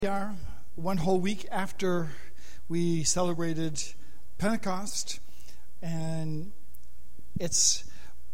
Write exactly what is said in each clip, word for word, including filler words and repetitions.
We are one whole week after we celebrated Pentecost, and it's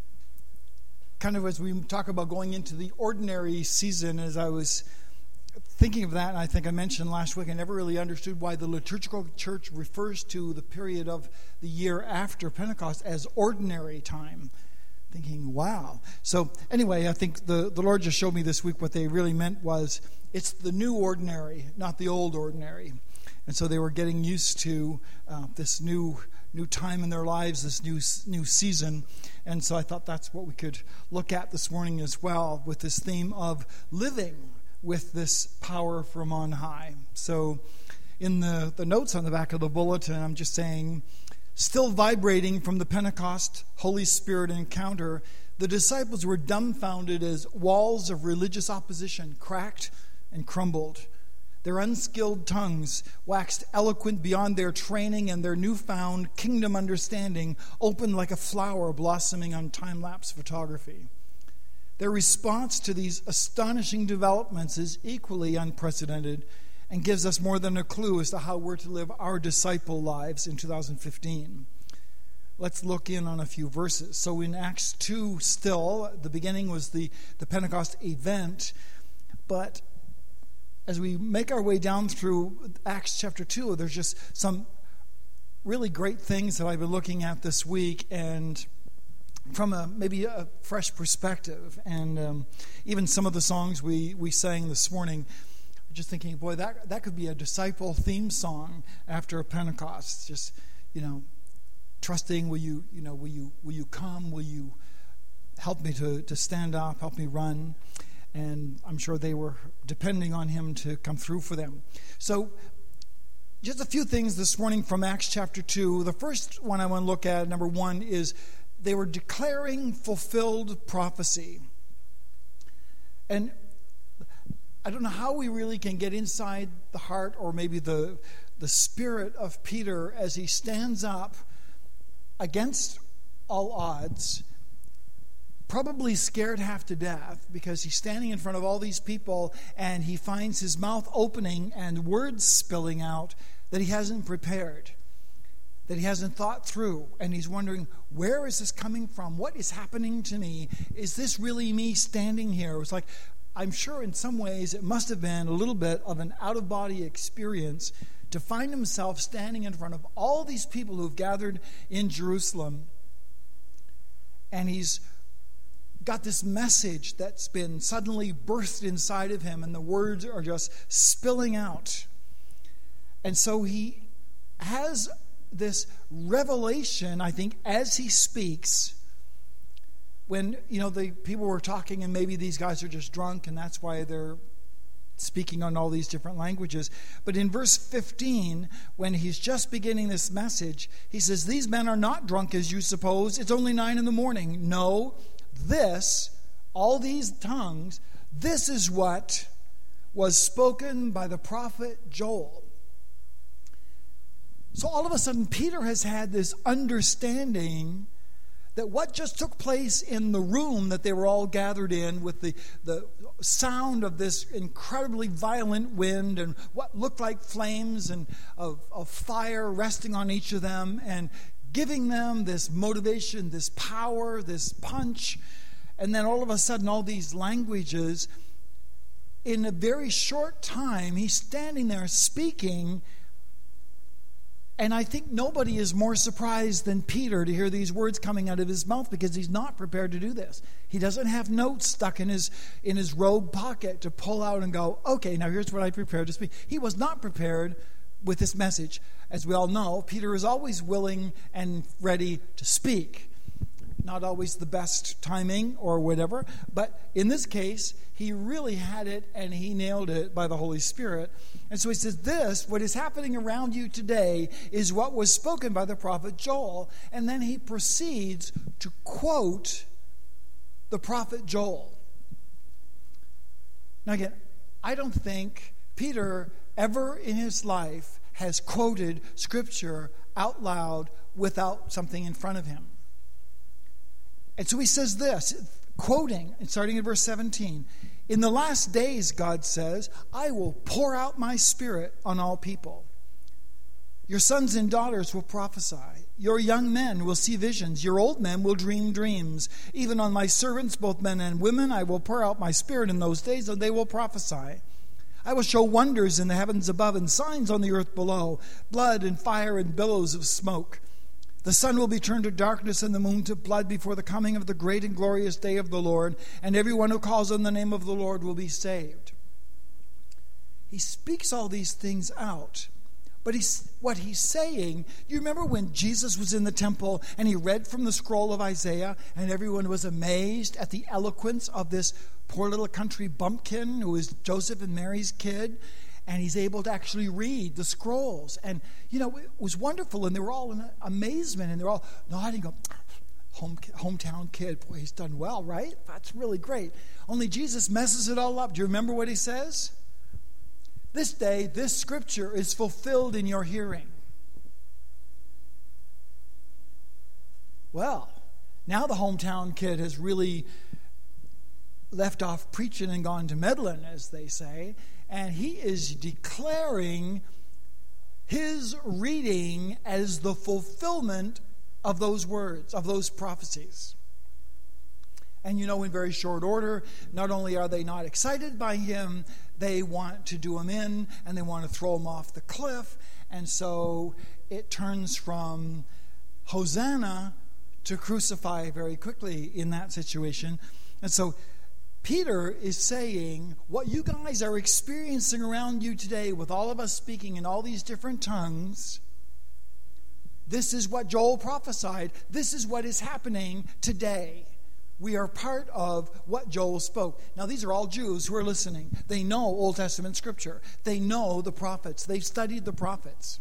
kind of as we talk about going into the ordinary season. As I was thinking of that, and I think I mentioned last week, I never really understood why the liturgical church refers to the period of the year after Pentecost as ordinary time. Thinking, wow. So anyway, I think the, the Lord just showed me this week what they really meant was it's the new ordinary, not the old ordinary. And so they were getting used to uh, this new new time in their lives, this new new season. And so I thought that's what we could look at this morning as well, with this theme of living with this power from on high. So in the, the notes on the back of the bulletin, I'm just saying, still vibrating from the Pentecost Holy Spirit encounter, the disciples were dumbfounded as walls of religious opposition cracked and crumbled. Their unskilled tongues waxed eloquent beyond their training, and their newfound kingdom understanding opened like a flower blossoming on time-lapse photography. Their response to these astonishing developments is equally unprecedented and gives us more than a clue as to how we're to live our disciple lives in two thousand fifteen. Let's look in on a few verses. So in Acts two still, the beginning was the, the Pentecost event, but as we make our way down through Acts chapter two, there's just some really great things that I've been looking at this week, and from a maybe a fresh perspective. And um, even some of the songs we, we sang this morning, just thinking, boy, that that could be a disciple theme song after a Pentecost. Just, you know, trusting, will you, you know, will you, will you come? Will you help me to, to stand up, help me run? And I'm sure they were depending on him to come through for them. So just a few things this morning from Acts chapter two. The first one I want to look at, number one, is they were declaring fulfilled prophecy. And I don't know how we really can get inside the heart or maybe the, the spirit of Peter as he stands up against all odds, probably scared half to death because he's standing in front of all these people and he finds his mouth opening and words spilling out that he hasn't prepared, that he hasn't thought through, and he's wondering, where is this coming from? What is happening to me? Is this really me standing here? It was like, I'm sure in some ways it must have been a little bit of an out-of-body experience to find himself standing in front of all these people who've gathered in Jerusalem, and he's got this message that's been suddenly birthed inside of him, and the words are just spilling out. And so he has this revelation, I think, as he speaks, when, you know, the people were talking and maybe these guys are just drunk and that's why they're speaking on all these different languages. But in verse fifteen, when he's just beginning this message, he says, these men are not drunk as you suppose. It's only nine in the morning. No, this, all these tongues, this is what was spoken by the prophet Joel. So all of a sudden, Peter has had this understanding that what just took place in the room that they were all gathered in, with the, the sound of this incredibly violent wind and what looked like flames and of, of fire resting on each of them and giving them this motivation, this power, this punch. And then all of a sudden, all these languages, in a very short time, he's standing there speaking. And I think nobody is more surprised than Peter to hear these words coming out of his mouth, because he's not prepared to do this. He doesn't have notes stuck in his in his robe pocket to pull out and go, okay, now here's what I prepared to speak. He was not prepared with this message. As we all know, Peter is always willing and ready to speak. Not always the best timing or whatever, but in this case, he really had it and he nailed it by the Holy Spirit. And so he says, this, what is happening around you today, is what was spoken by the prophet Joel. And then he proceeds to quote the prophet Joel. Now again, I don't think Peter ever in his life has quoted Scripture out loud without something in front of him. And so he says this, quoting, and starting in verse seventeen, In the last days, God says, I will pour out my Spirit on all people. Your sons and daughters will prophesy. Your young men will see visions. Your old men will dream dreams. Even on my servants, both men and women, I will pour out my Spirit in those days, and they will prophesy. I will show wonders in the heavens above and signs on the earth below, blood and fire and billows of smoke. The sun will be turned to darkness and the moon to blood before the coming of the great and glorious day of the Lord, and everyone who calls on the name of the Lord will be saved. He speaks all these things out. But he's, what he's saying, you remember when Jesus was in the temple and he read from the scroll of Isaiah and everyone was amazed at the eloquence of this poor little country bumpkin who is Joseph and Mary's kid, and he's able to actually read the scrolls. And, you know, it was wonderful, and they were all in amazement, and they're all nodding, go, Home, hometown kid, boy, he's done well, right? That's really great. Only Jesus messes it all up. Do you remember what he says? This day, this scripture is fulfilled in your hearing. Well, now the hometown kid has really left off preaching and gone to meddling, as they say, and he is declaring his reading as the fulfillment of those words, of those prophecies. And you know, in very short order, not only are they not excited by him, they want to do him in, and they want to throw him off the cliff. And so it turns from Hosanna to crucify very quickly in that situation. And so Peter is saying, what you guys are experiencing around you today, with all of us speaking in all these different tongues, this is what Joel prophesied. This is what is happening today. We are part of what Joel spoke. Now, these are all Jews who are listening. They know Old Testament scripture. They know the prophets. They've studied the prophets.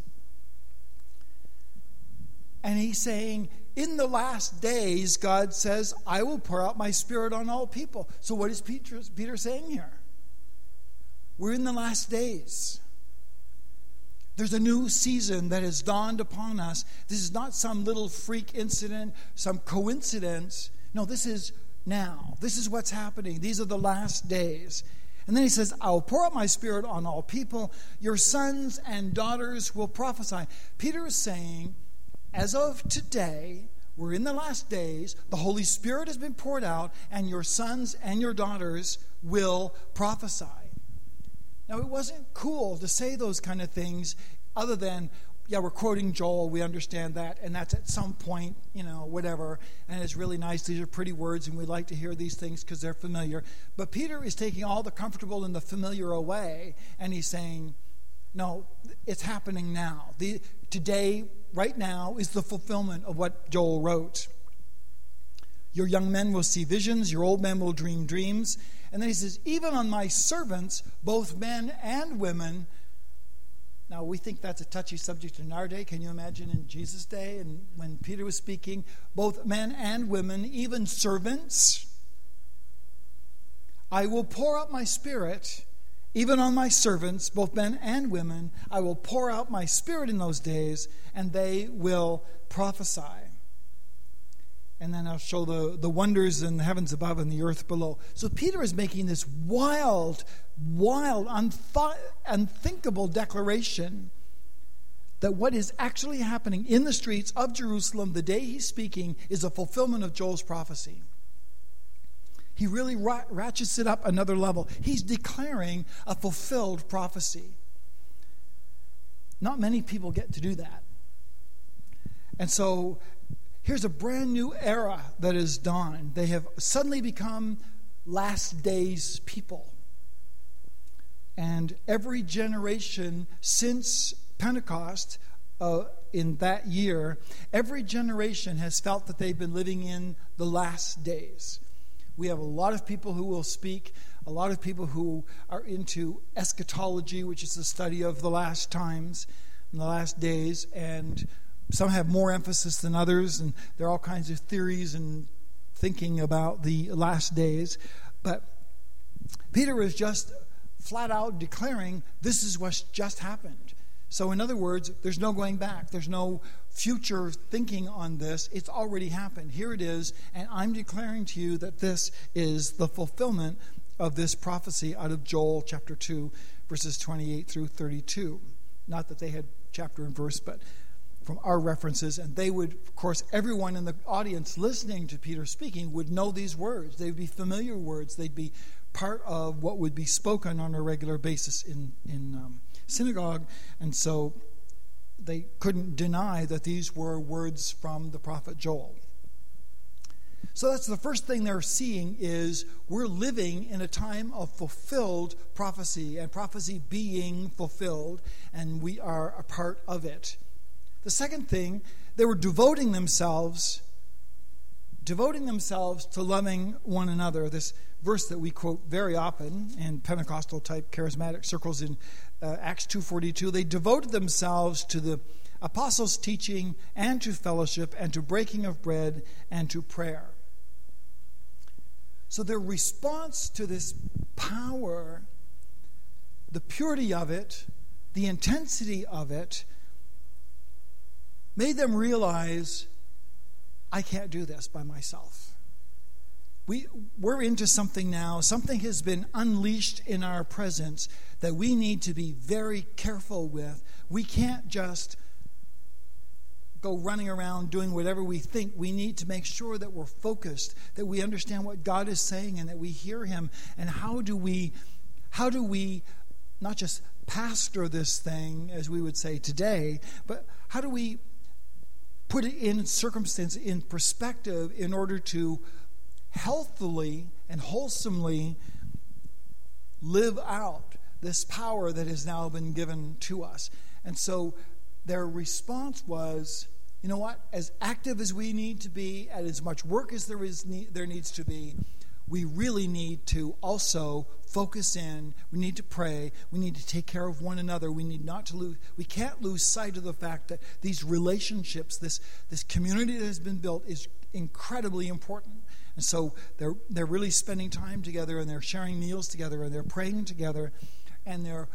And he's saying, in the last days, God says, I will pour out my Spirit on all people. So what is Peter, Peter saying here? We're in the last days. There's a new season that has dawned upon us. This is not some little freak incident, some coincidence. No, this is now. This is what's happening. These are the last days. And then he says, I will pour out my Spirit on all people. Your sons and daughters will prophesy. Peter is saying, as of today, we're in the last days. The Holy Spirit has been poured out, and your sons and your daughters will prophesy. Now, it wasn't cool to say those kind of things other than, yeah, we're quoting Joel, we understand that, and that's at some point, you know, whatever, and it's really nice. These are pretty words, and we like to hear these things because they're familiar. But Peter is taking all the comfortable and the familiar away, and he's saying, no, it's happening now. The, today, right now, is the fulfillment of what Joel wrote. Your young men will see visions, your old men will dream dreams. And then he says, even on my servants, both men and women. Now, we think that's a touchy subject in our day. Can you imagine in Jesus' day, and when Peter was speaking, both men and women, even servants, I will pour out my Spirit, even on my servants, both men and women. I will pour out my Spirit in those days, and they will prophesy. And then I'll show the, the wonders in the heavens above and the earth below. So Peter is making this wild, wild, unth- unthinkable declaration that what is actually happening in the streets of Jerusalem the day he's speaking is a fulfillment of Joel's prophecy. He really ra- ratchets it up another level. He's declaring a fulfilled prophecy. Not many people get to do that. And so here's a brand new era that has dawned. They have suddenly become last days people. And every generation since Pentecost, uh, in that year, every generation has felt that they've been living in the last days. We have a lot of people who will speak, a lot of people who are into eschatology, which is the study of the last times and the last days, and some have more emphasis than others, and there are all kinds of theories and thinking about the last days. But Peter is just flat out declaring this is what's just happened. So in other words, there's no going back. There's no future thinking on this. It's already happened. Here it is, and I'm declaring to you that this is the fulfillment of this prophecy out of Joel chapter two, verses twenty-eight through thirty-two. Not that they had chapter and verse, but from our references. And they would, of course, everyone in the audience listening to Peter speaking would know these words. They'd be familiar words. They'd be part of what would be spoken on a regular basis in, in um, synagogue. And so they couldn't deny that these were words from the prophet Joel. So that's the first thing they're seeing is we're living in a time of fulfilled prophecy and prophecy being fulfilled, and we are a part of it. The second thing, they were devoting themselves, devoting themselves to loving one another. This verse that we quote very often in Pentecostal type charismatic circles in uh, Acts two forty-two, they devoted themselves to the apostles' teaching and to fellowship and to breaking of bread and to prayer. So their response to this power, the purity of it, the intensity of it, made them realize, I can't do this by myself. We, we're into something now. Something has been unleashed in our presence that we need to be very careful with. We can't just go running around doing whatever we think. We need to make sure that we're focused, that we understand what God is saying and that we hear him. And how do we, how do we not just pastor this thing, as we would say today, but how do we put it in circumstance, in perspective, in order to healthily and wholesomely live out this power that has now been given to us. And so their response was, you know what, as active as we need to be, and as much work as there is there needs to be, we really need to also focus in. We need to pray. We need to take care of one another. We need not to lose. We can't lose sight of the fact that these relationships, this this community that has been built, is incredibly important. And so they're they're really spending time together, and they're sharing meals together, and they're praying together, and they're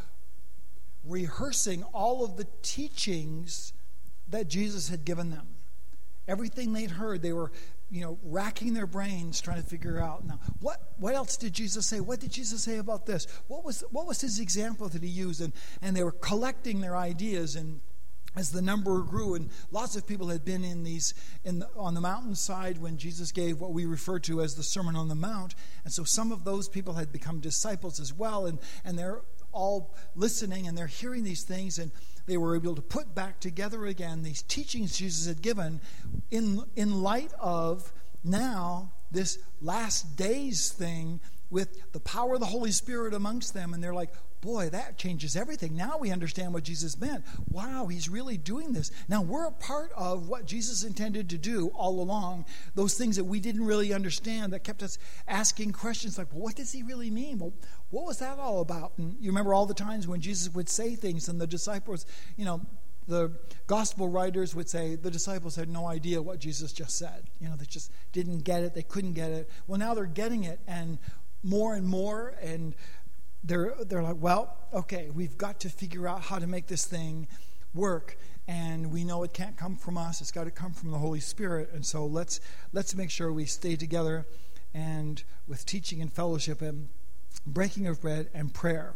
rehearsing all of the teachings that Jesus had given them. Everything they'd heard, they were, you know, racking their brains trying to figure out, now, what what else did Jesus say? What did Jesus say about this? What was what was his example that he used? And, and they were collecting their ideas, and as the number grew, and lots of people had been in these in the, on the mountainside when Jesus gave what we refer to as the Sermon on the Mount. And so some of those people had become disciples as well, and, and they're all listening, and they're hearing these things, and they were able to put back together again these teachings Jesus had given in in light of now this last days thing with the power of the Holy Spirit amongst them. And they're like, boy, that changes everything. Now we understand what Jesus meant. Wow, he's really doing this. Now we're a part of what Jesus intended to do all along. Those things that we didn't really understand, that kept us asking questions like, well, what does he really mean? Well, what was that all about? And you remember all the times when Jesus would say things and the disciples, you know, the gospel writers would say the disciples had no idea what Jesus just said. You know, they just didn't get it. They couldn't get it. Well, now they're getting it, and more and more, and they're they're like, well, okay, we've got to figure out how to make this thing work, and we know it can't come from us. It's got to come from the Holy Spirit. And so let's let's make sure we stay together, and with teaching and fellowship and breaking of bread and prayer.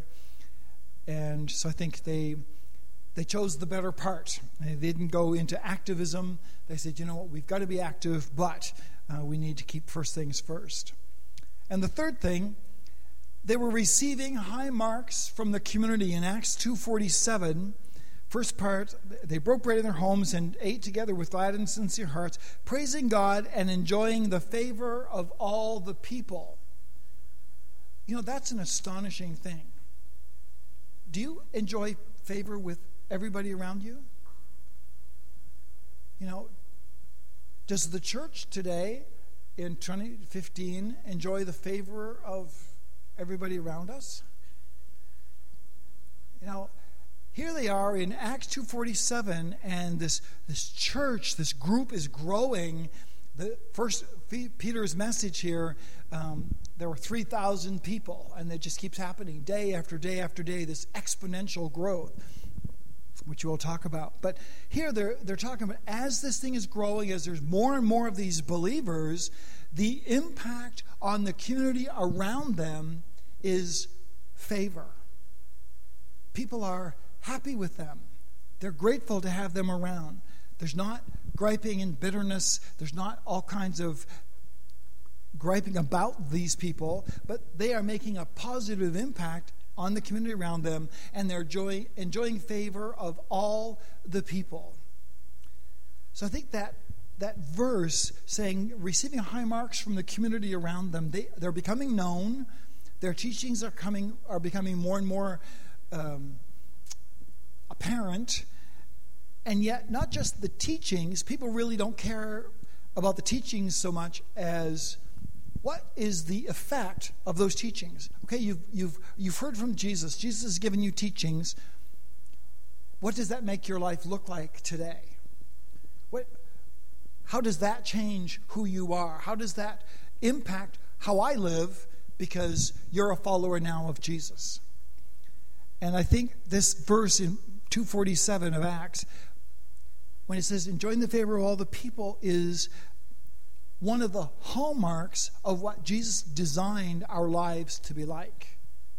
And so I think they they chose the better part. They didn't go into activism. They said, you know what, we've got to be active, but uh, we need to keep first things first. And the third thing, they were receiving high marks from the community. In Acts two forty-seven, first part, they broke bread in their homes and ate together with glad and sincere hearts, praising God and enjoying the favor of all the people. You know, that's an astonishing thing. Do you enjoy favor with everybody around you? You know, does the church today in twenty fifteen enjoy the favor of everybody around us? You know, here they are in Acts two forty-seven, and this this church, this group is growing. The first Peter's message here, um, there were three thousand people, and it just keeps happening day after day after day, this exponential growth, which we'll talk about. But here they're they're talking about, as this thing is growing, as there's more and more of these believers, the impact on the community around them is favor. People are happy with them. They're grateful to have them around. There's not griping and bitterness. There's not all kinds of griping about these people, but they are making a positive impact on the community around them, and they're enjoying, enjoying favor of all the people. So I think that that verse saying receiving high marks from the community around them, they, they're becoming known. Their teachings are coming are becoming more and more um, apparent. And yet, not just the teachings, people really don't care about the teachings so much as what is the effect of those teachings. Okay, you've you've you've heard from Jesus. Jesus has given you teachings. What does that make your life look like today? What how does that change who you are? How does that impact how I live because you're a follower now of Jesus? And I think this verse in two forty-seven of Acts, when it says enjoying the favor of all the people, is one of the hallmarks of what Jesus designed our lives to be like.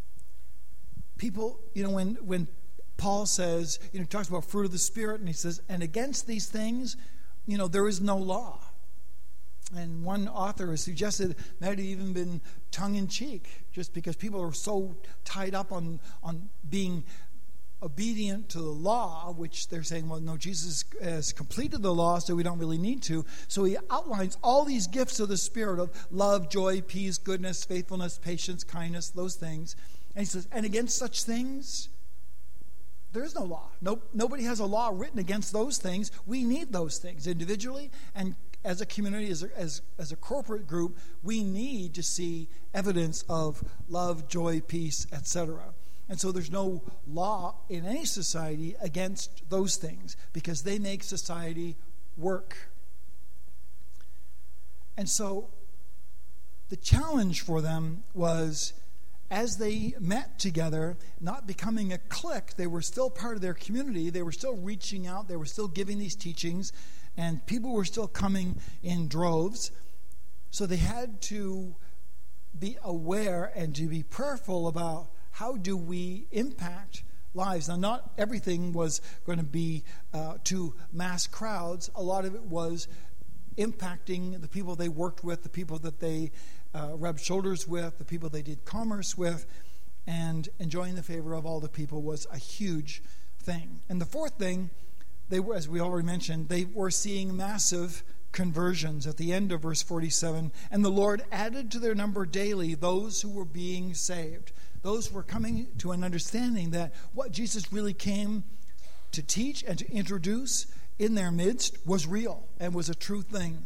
People, you know, when when Paul says, you know, he talks about fruit of the Spirit, and he says, and against these things, you know, there is no law. And one author has suggested that it had even been tongue-in-cheek, just because people are so tied up on, on being obedient to the law, which they're saying, well, no, Jesus has completed the law, so we don't really need to. So he outlines all these gifts of the Spirit of love, joy, peace, goodness, faithfulness, patience, kindness, those things. And he says, and against such things, there is no law. No, nobody has a law written against those things. We need those things individually, and as a community, as a, as, as a corporate group, we need to see evidence of love, joy, peace, et cetera. And so there's no law in any society against those things because they make society work. And so the challenge for them was, as they met together, not becoming a clique, they were still part of their community. They were still reaching out. They were still giving these teachings. And people were still coming in droves. So they had to be aware and to be prayerful about how do we impact lives. Now, not everything was going to be uh, to mass crowds. A lot of it was impacting the people they worked with, the people that they uh, rubbed shoulders with, the people they did commerce with, and enjoying the favor of all the people was a huge thing. And the fourth thing, they were, as we already mentioned, they were seeing massive conversions at the end of verse forty-seven. And the Lord added to their number daily those who were being saved. Those who were coming to an understanding that what Jesus really came to teach and to introduce in their midst was real and was a true thing.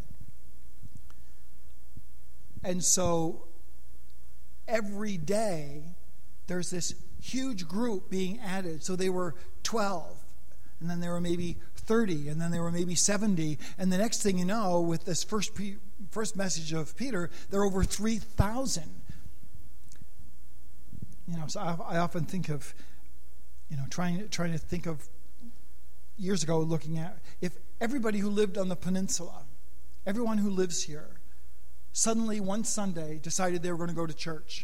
And so every day there's this huge group being added. So they were twelve. And then there were maybe thirty, and then there were maybe seventy. And the next thing you know, with this first first message of Peter, there are over three thousand. You know, so I, I often think of, you know, trying trying to think of years ago, looking at if everybody who lived on the peninsula, everyone who lives here, suddenly one Sunday decided they were going to go to church.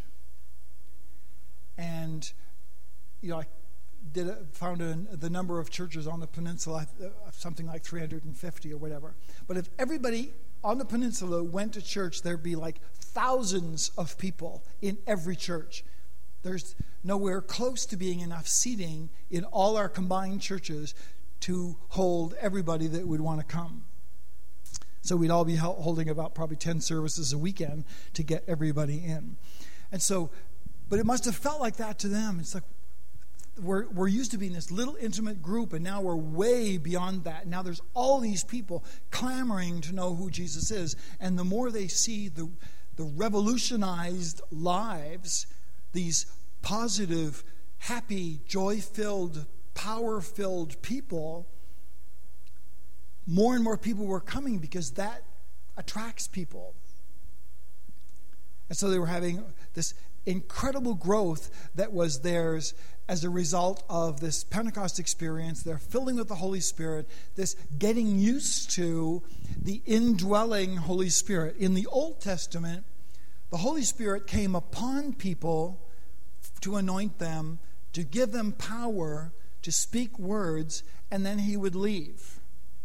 And, you know, I did a, found a, the number of churches on the peninsula, something like three hundred fifty or whatever. But if everybody on the peninsula went to church, there'd be like thousands of people in every church. There's nowhere close to being enough seating in all our combined churches to hold everybody that would want to come. So we'd all be holding about probably ten services a weekend to get everybody in. And so, but it must have felt like that to them. It's like, We're, we're used to being this little intimate group, and now we're way beyond that. Now there's all these people clamoring to know who Jesus is. And the more they see the, the revolutionized lives, these positive, happy, joy-filled, power-filled people, more and more people were coming because that attracts people. And so they were having this incredible growth that was theirs as a result of this Pentecost experience, their filling with the Holy Spirit, this getting used to the indwelling Holy Spirit. In the Old Testament, the Holy Spirit came upon people to anoint them, to give them power to speak words, and then he would leave.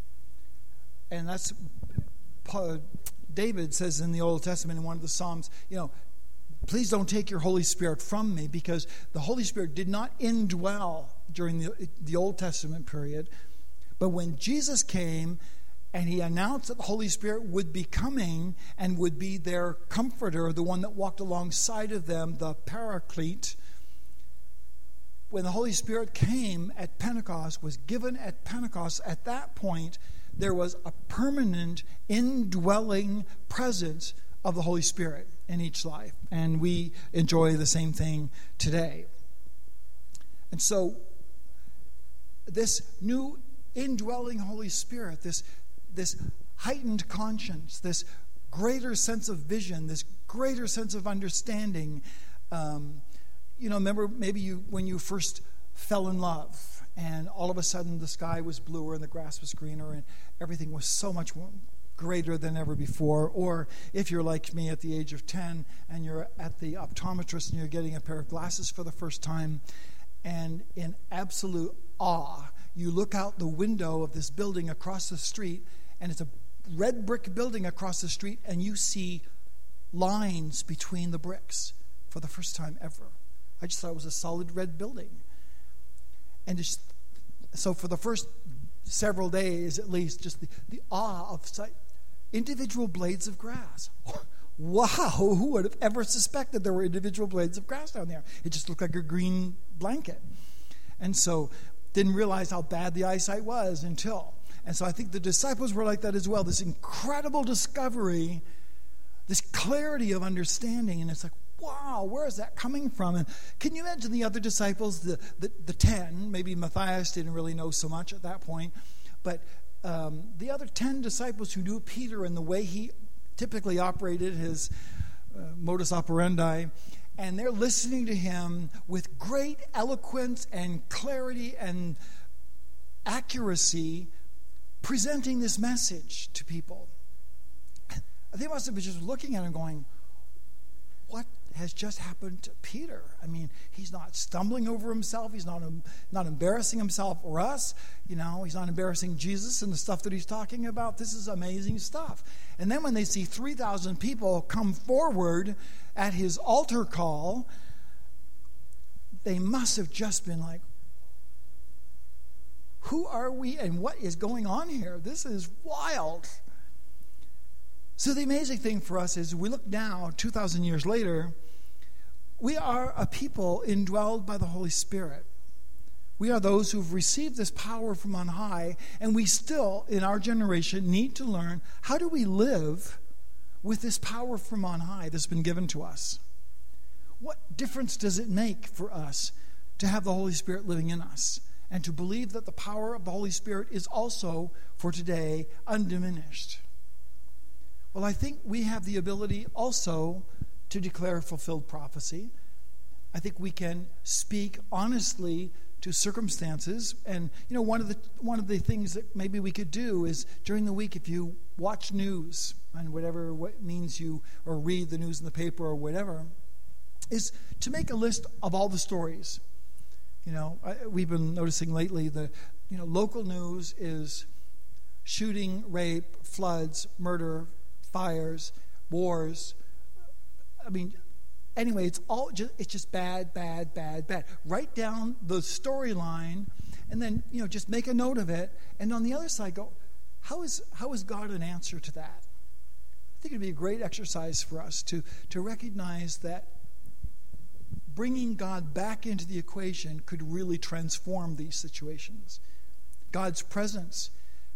And that's, David says in the Old Testament in one of the Psalms, you know, please don't take your Holy Spirit from me, because the Holy Spirit did not indwell during the, the Old Testament period. But when Jesus came and he announced that the Holy Spirit would be coming and would be their comforter, the one that walked alongside of them, the Paraclete, when the Holy Spirit came at Pentecost, was given at Pentecost, at that point, there was a permanent indwelling presence of the Holy Spirit in each life. And we enjoy the same thing today. And so, this new indwelling Holy Spirit, this, this heightened conscience, this greater sense of vision, this greater sense of understanding, um, you know, remember maybe you when you first fell in love and all of a sudden the sky was bluer and the grass was greener and everything was so much more greater than ever before. Or if you're like me at the age of ten and you're at the optometrist and you're getting a pair of glasses for the first time, and in absolute awe, you look out the window of this building across the street, and it's a red brick building across the street, and you see lines between the bricks for the first time ever. I just thought it was a solid red building. And just, so for the first several days, at least, just the, the awe of sight. Individual blades of grass. Wow, who would have ever suspected there were individual blades of grass down there? It just looked like a green blanket. And so, didn't realize how bad the eyesight was until. And so I think the disciples were like that as well. This incredible discovery, this clarity of understanding. And it's like, wow, where is that coming from? And can you imagine the other disciples, the, the, the ten? Maybe Matthias didn't really know so much at that point. But um, the other ten disciples who knew Peter and the way he typically operated, his uh, modus operandi, and they're listening to him with great eloquence and clarity and accuracy, presenting this message to people. They must have been just looking at him going, what has just happened to Peter? I mean, he's not stumbling over himself. He's not um, not embarrassing himself or us. You know, he's not embarrassing Jesus and the stuff that he's talking about. This is amazing stuff. And then when they see three thousand people come forward at his altar call, they must have just been like, who are we and what is going on here? This is wild. So the amazing thing for us is we look now, two thousand years later, we are a people indwelled by the Holy Spirit. We are those who've received this power from on high, and we still, in our generation, need to learn, how do we live with this power from on high that's been given to us? What difference does it make for us to have the Holy Spirit living in us and to believe that the power of the Holy Spirit is also, for today, undiminished? Well, I think we have the ability also to declare fulfilled prophecy. I think we can speak honestly to circumstances. And, you know, one of the one of the things that maybe we could do is during the week, if you watch news and whatever what means you, or read the news in the paper or whatever, is to make a list of all the stories. You know, I, we've been noticing lately the, you know, local news is shooting, rape, floods, murder, fires, wars. I mean, anyway, it's all just it's just bad, bad, bad, bad. Write down the storyline, and then, you know, just make a note of it. And on the other side, go, how is how is God an answer to that? I think it'd be a great exercise for us to to recognize that bringing God back into the equation could really transform these situations. God's presence,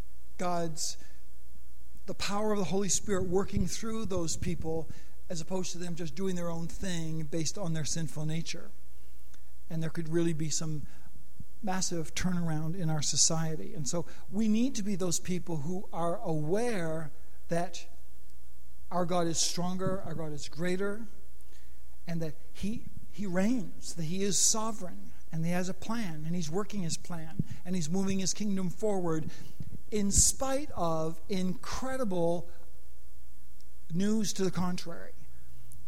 God's the power of the Holy Spirit working through those people, as opposed to them just doing their own thing based on their sinful nature. And there could really be some massive turnaround in our society. And so we need to be those people who are aware that our God is stronger, our God is greater, and that He He reigns, that He is sovereign, and He has a plan, and He's working His plan, and He's moving His kingdom forward in spite of incredible news to the contrary.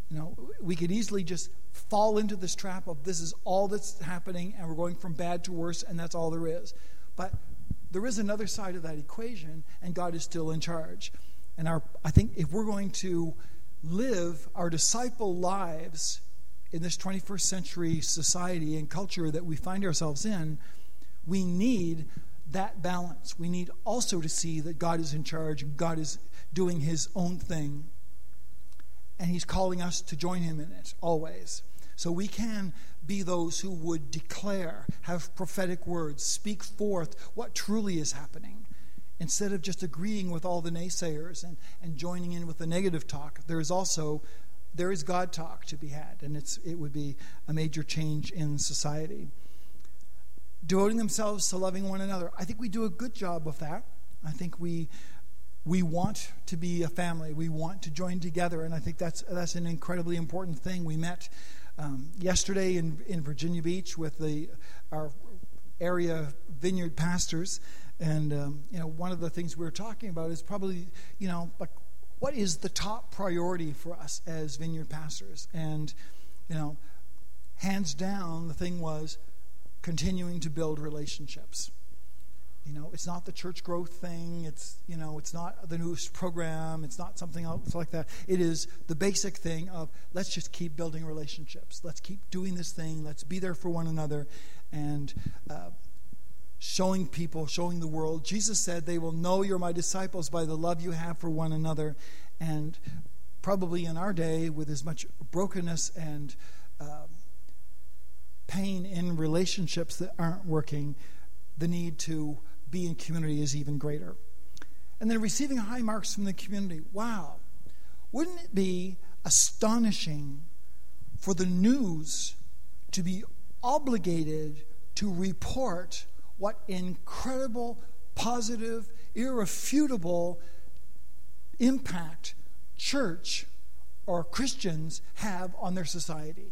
You know, we could easily just fall into this trap of this is all that's happening and we're going from bad to worse and that's all there is. But there is another side of that equation, and God is still in charge. And our, I think if we're going to live our disciple lives in this twenty-first century society and culture that we find ourselves in, we need that balance. We need also to see that God is in charge, God is doing his own thing, and he's calling us to join him in it always. So we can be those who would declare, have prophetic words, speak forth what truly is happening, instead of just agreeing with all the naysayers and, and joining in with the negative talk. There is also, there is God talk to be had, and it's it would be a major change in society. Devoting themselves to loving one another. I think we do a good job of that. I think we we want to be a family. We want to join together, and I think that's that's an incredibly important thing. We met um, yesterday in, in Virginia Beach with the our area vineyard pastors, and um, you know, one of the things we were talking about is probably, you know, like, what is the top priority for us as vineyard pastors? And you know, hands down, the thing was continuing to build relationships. You know, it's not the church growth thing. It's, you know, it's not the newest program. It's not something else like that. It is the basic thing of let's just keep building relationships. Let's keep doing this thing. Let's be there for one another and uh, showing people, showing the world. Jesus said, they will know you're my disciples by the love you have for one another. And probably in our day, with as much brokenness and um, pain in relationships that aren't working, the need to be in community is even greater. And then receiving high marks from the community. Wow. Wouldn't it be astonishing for the news to be obligated to report what incredible, positive, irrefutable impact church or Christians have on their society?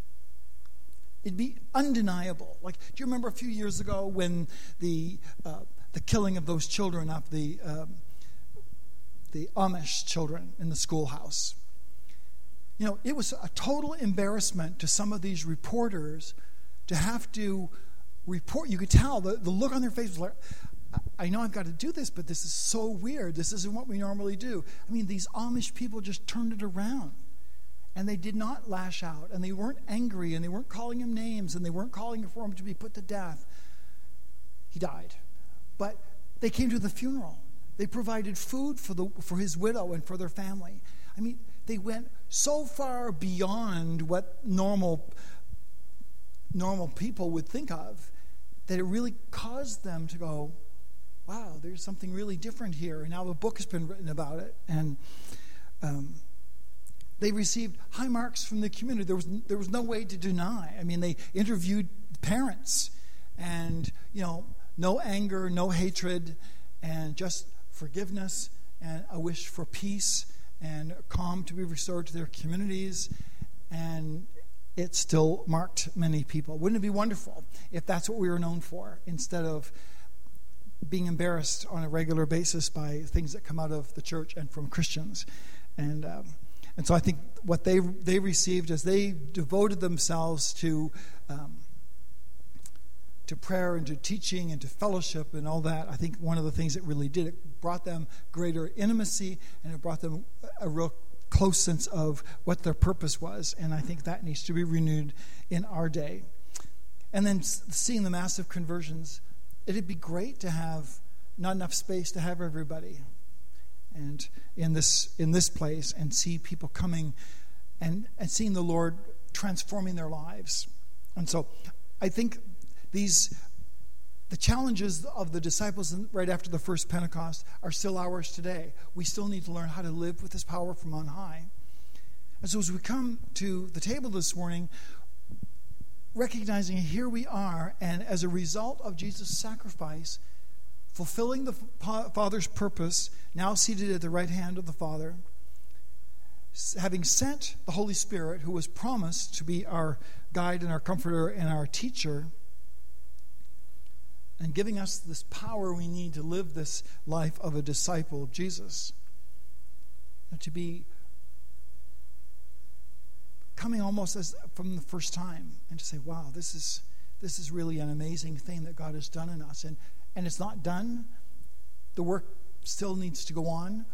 It'd be undeniable. Like, do you remember a few years ago when the uh, the killing of those children of the um, the Amish children in the schoolhouse? You know, it was a total embarrassment to some of these reporters to have to report. You could tell the, the look on their face was like, I know I've got to do this, but this is so weird. This isn't what we normally do. I mean, these Amish people just turned it around. And they did not lash out, and they weren't angry, and they weren't calling him names, and they weren't calling for him to be put to death. He died. But they came to the funeral. They provided food for the for his widow and for their family. I mean, they went so far beyond what normal normal people would think of that it really caused them to go, wow, there's something really different here. And now a book has been written about it. And um they received high marks from the community. There was there was no way to deny. I mean, they interviewed parents, and you know, no anger, no hatred, and just forgiveness and a wish for peace and calm to be restored to their communities. And it still marked many people. Wouldn't it be wonderful if that's what we were known for, instead of being embarrassed on a regular basis by things that come out of the church and from Christians? And um, And so I think what they they received as they devoted themselves to um, to prayer and to teaching and to fellowship and all that, I think one of the things it really did, it brought them greater intimacy, and it brought them a real close sense of what their purpose was. And I think that needs to be renewed in our day. And then seeing the massive conversions, it'd be great to have not enough space to have everybody. And in this in this place, and see people coming and, and seeing the Lord transforming their lives. And so I think these the challenges of the disciples right after the first Pentecost are still ours today. We still need to learn how to live with this power from on high. And so as we come to the table this morning, recognizing here we are, and as a result of Jesus' sacrifice, fulfilling the Father's purpose, now seated at the right hand of the Father, having sent the Holy Spirit, who was promised to be our guide and our comforter and our teacher, and giving us this power we need to live this life of a disciple of Jesus, and to be coming almost as from the first time, and to say, wow, this is this is really an amazing thing that God has done in us. And, and it's not done. The work still needs to go on.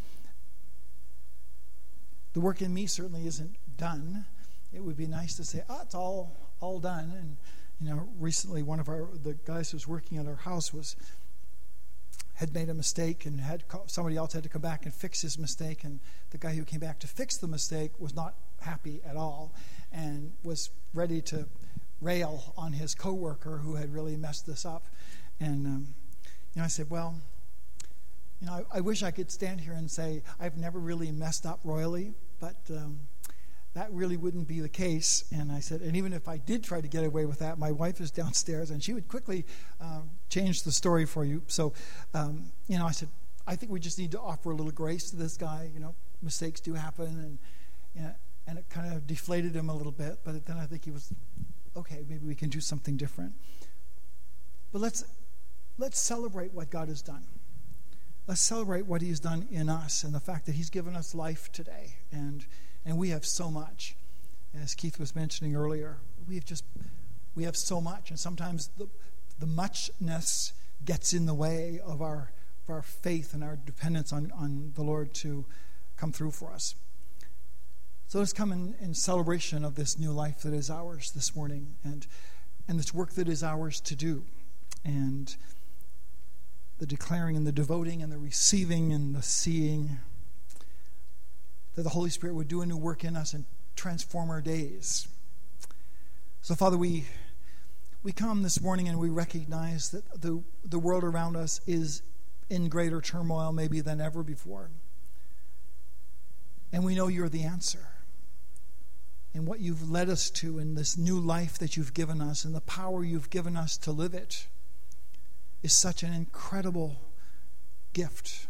The work in me certainly isn't done. It would be nice to say, oh, it's all all done. And, you know, recently one of our the guys who was working at our house was had made a mistake and had somebody else had to come back and fix his mistake. And the guy who came back to fix the mistake was not happy at all and was ready to rail on his coworker who had really messed this up. And um, you know, I said, well, you know, I, I wish I could stand here and say I've never really messed up royally, but um, that really wouldn't be the case. And I said, and even if I did try to get away with that, my wife is downstairs, and she would quickly um, change the story for you. So, um, you know, I said, I think we just need to offer a little grace to this guy. You know, mistakes do happen, and you know, and it kind of deflated him a little bit. But then I think he was, okay, maybe we can do something different. But let's let's celebrate what God has done. Let's celebrate what He's done in us and the fact that He's given us life today. And and we have so much. As Keith was mentioning earlier, we have just we have so much. And sometimes the the muchness gets in the way of our of our faith and our dependence on, on the Lord to come through for us. So let's come in, in celebration of this new life that is ours this morning, and and this work that is ours to do. And the declaring and the devoting and the receiving and the seeing, that the Holy Spirit would do a new work in us and transform our days. So, Father, we we come this morning and we recognize that the, the world around us is in greater turmoil maybe than ever before. And we know You're the answer. And what You've led us to in this new life that You've given us and the power You've given us to live it is such an incredible gift.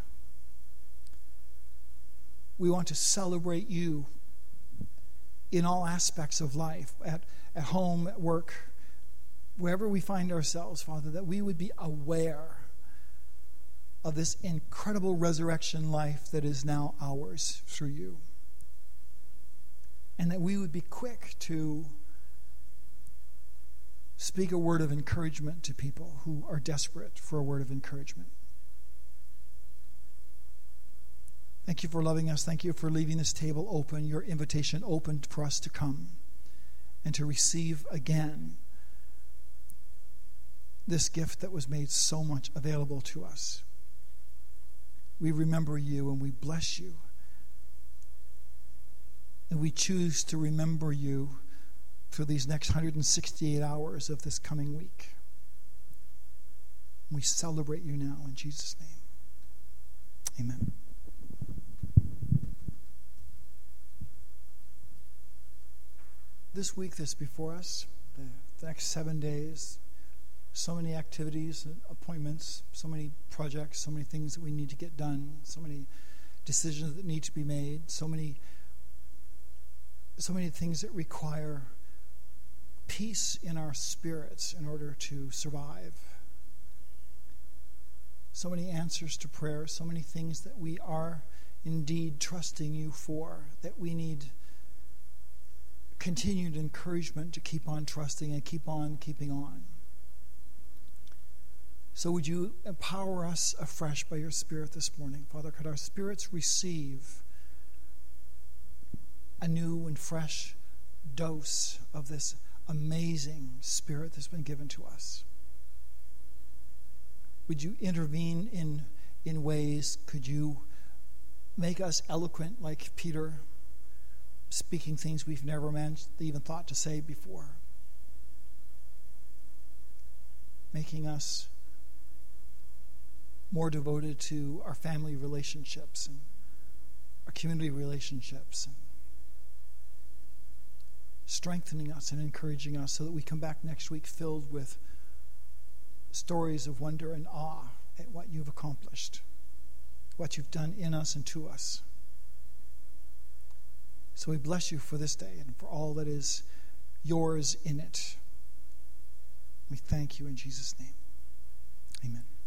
We want to celebrate You in all aspects of life, at, at home, at work, wherever we find ourselves, Father, that we would be aware of this incredible resurrection life that is now ours through You. And that we would be quick to speak a word of encouragement to people who are desperate for a word of encouragement. Thank You for loving us. Thank You for leaving this table open, Your invitation open for us to come and to receive again this gift that was made so much available to us. We remember You and we bless You. And we choose to remember You through these next one hundred sixty-eight hours of this coming week. We celebrate You now in Jesus' name. Amen. This week that's before us, the next seven days, so many activities, appointments, so many projects, so many things that we need to get done, so many decisions that need to be made, so many so many things that require peace in our spirits in order to survive. So many answers to prayer, so many things that we are indeed trusting You for, that we need continued encouragement to keep on trusting and keep on keeping on. So would You empower us afresh by Your Spirit this morning? Father, could our spirits receive a new and fresh dose of this amazing Spirit that's been given to us? Would You intervene in, in ways? Could You make us eloquent like Peter, speaking things we've never managed, even thought to say before? Making us more devoted to our family relationships and our community relationships, and strengthening us and encouraging us so that we come back next week filled with stories of wonder and awe at what You've accomplished, what You've done in us and to us. So we bless You for this day and for all that is Yours in it. We thank You in Jesus' name. Amen.